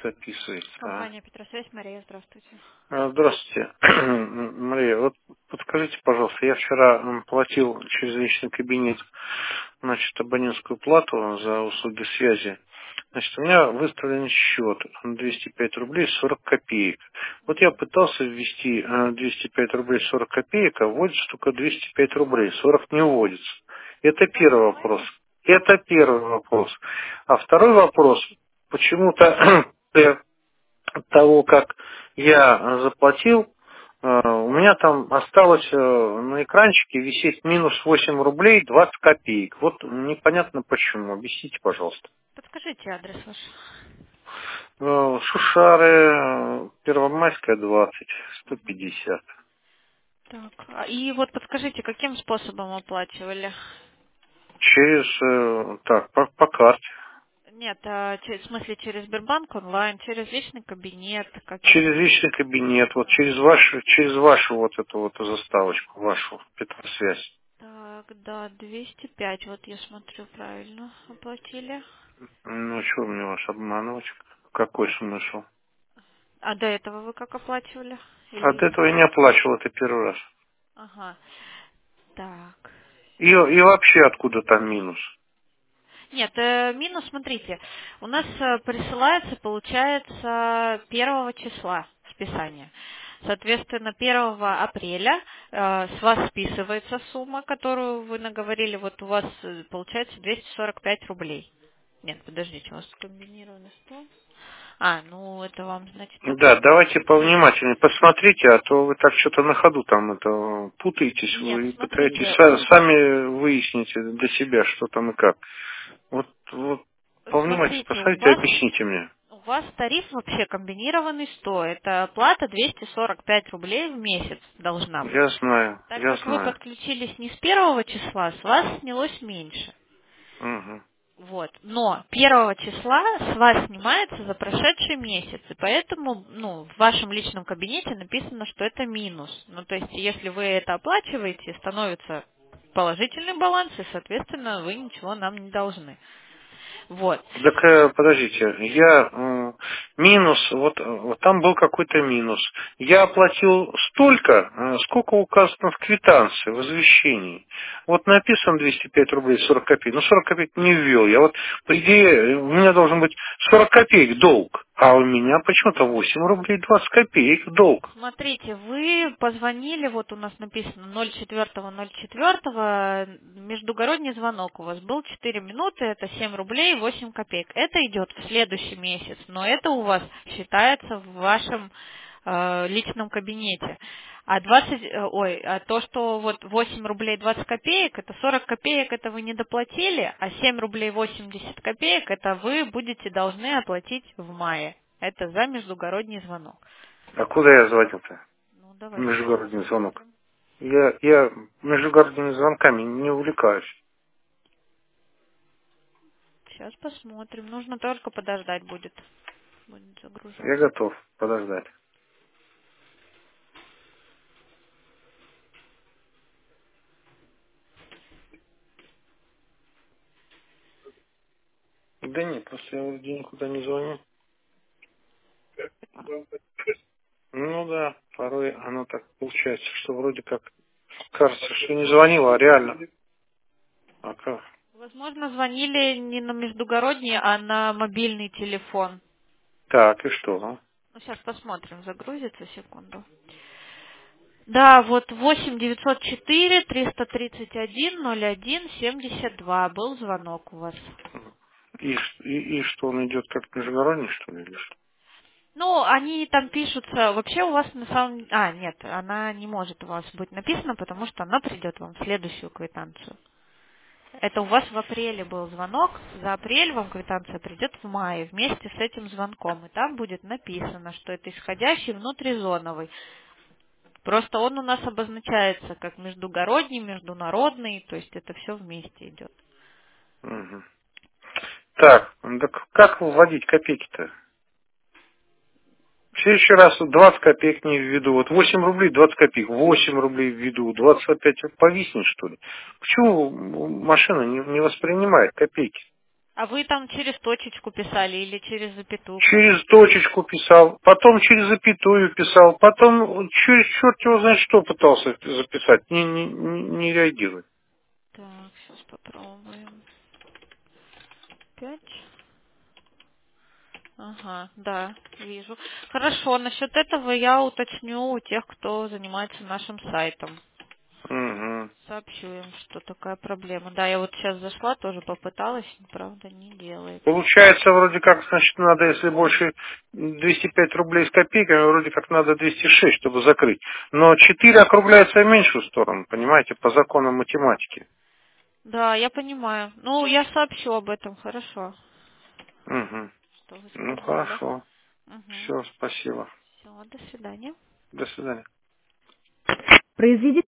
Записывается. Компания Петросвязь, Мария, здравствуйте. Здравствуйте, Мария. Вот подскажите, пожалуйста, я вчера платил через личный кабинет, значит, абонентскую плату за услуги связи. Значит, у меня выставлен счет 205 рублей 40 копеек. Вот я пытался ввести 205 рублей 40 копеек, а вводится только 205 рублей, 40 не вводится. Это У вас первый вопрос. онлайне? Это первый вопрос. А второй вопрос, почему-то от того, как я заплатил, у меня там осталось на экранчике висеть минус 8 рублей 20 копеек. Вот непонятно почему. Объясните, пожалуйста. Подскажите адрес ваш. Шушары, Первомайская, 20, 150. Так, и вот подскажите, каким способом оплачивали? Через, так, по карте. Нет, в смысле через Сбербанк онлайн, через личный кабинет, каким? Через личный кабинет, вот Ага. через вашу вот эту вот заставочку, вашу Петросвязь. Так, да, 205, вот я смотрю, правильно оплатили. Ну, что мне вас обманывать? Какой смысл? А до этого вы как оплачивали? От Или... этого я не оплачивал, это первый раз. Ага, так. И вообще откуда там минус? Нет, минус, смотрите, у нас присылается, получается, 1 числа списание. Соответственно, 1 апреля с вас списывается сумма, которую вы наговорили, вот у вас получается 245 рублей. Нет, подождите, у вас комбинированный 100. Ну это вам, значит, Да, давайте нет. повнимательнее посмотрите, а то вы так что-то на ходу там это путаетесь, Нет, вы и пытаетесь смотрите, сами выяснить для себя, что там и как. Вот повнимательнее смотрите, посмотрите, объясните мне. у вас тариф вообще комбинированный 100. Это плата 245 рублей в месяц должна быть. Я знаю, Так я как вы знаю. подключились не с 1 числа, с вас снялось меньше. Угу. Вот. Но 1 числа с вас снимается за прошедший месяц. И поэтому, в вашем личном кабинете написано, что это минус. Ну, то есть, если вы это оплачиваете, становится положительный баланс, и, соответственно, вы ничего нам не должны. Вот. Так подождите, я минус, вот там был какой-то минус. Я оплатил столько, сколько указано в квитанции, в извещении. Вот написано 205 рублей 40 копеек, но 40 копеек не ввел. Я вот, по идее, у меня должен быть 40 копеек долг, а у меня почему-то 8 рублей 20 копеек долг. Смотрите, вы позвонили, вот у нас написано 04.04, междугородний звонок у вас был 4 минуты, это 7 рублей 8 копеек. Это идет в следующий месяц, но это у вас считается в вашем личном кабинете. А то, что вот 8 рублей 20 копеек, это 40 копеек, это вы не доплатили, а 7 рублей 80 копеек, это вы будете должны оплатить в мае. Это за междугородний звонок. А куда я звонил-то? Давайте сейчас Междугородний звонок. посмотрим. Я междугородными звонками не увлекаюсь. Сейчас посмотрим. Нужно только подождать будет. Будет Я загружаться. готов подождать. Да нет, просто я вроде никуда не звоню. Ну да, порой оно так получается, что вроде как кажется, что не звонила, а реально. А как? Возможно, звонили не на междугородний, а на мобильный телефон. Так, и что? Сейчас посмотрим. Загрузится, секунду. Да, вот 8 904 331 01 был звонок у вас. И что, он идет как междугородний, что ли, или что? Они там пишутся. Вообще у вас на самом... нет, она не может у вас быть написана, потому что она придет вам в следующую квитанцию. Это у вас в апреле был звонок, за апрель вам квитанция придет в мае вместе с этим звонком. И там будет написано, что это исходящий внутризоновый. Просто он у нас обозначается как междугородний, международный, то есть это все вместе идет. Угу. Так, как вводить копейки-то? В следующий раз 20 копеек не введу. Вот 8 рублей 20 копеек, 8 рублей введу, 25 повиснет, что ли? Почему машина не воспринимает копейки? А вы там через точечку писали или через запятую кладете? Через точечку писал, потом через запятую писал, потом через черт его знает что пытался записать, не реагирует. Так, сейчас попробуем. 5. Ага, да, вижу. Хорошо, насчет этого я уточню у тех, кто занимается нашим сайтом. Угу. Сообщу им, что такая проблема. Да, я вот сейчас зашла, тоже попыталась, правда, не делает. Получается, вроде как, значит, надо, если больше 205 рублей с копейками, вроде как надо 206, чтобы закрыть. Но 4 округляется в меньшую сторону, понимаете, по законам математики. Да, я понимаю. Ну, я сообщу об этом, хорошо, Угу. что вы Ну, сказали. хорошо. Угу. Все, спасибо. Все, до свидания. До свидания. Произведите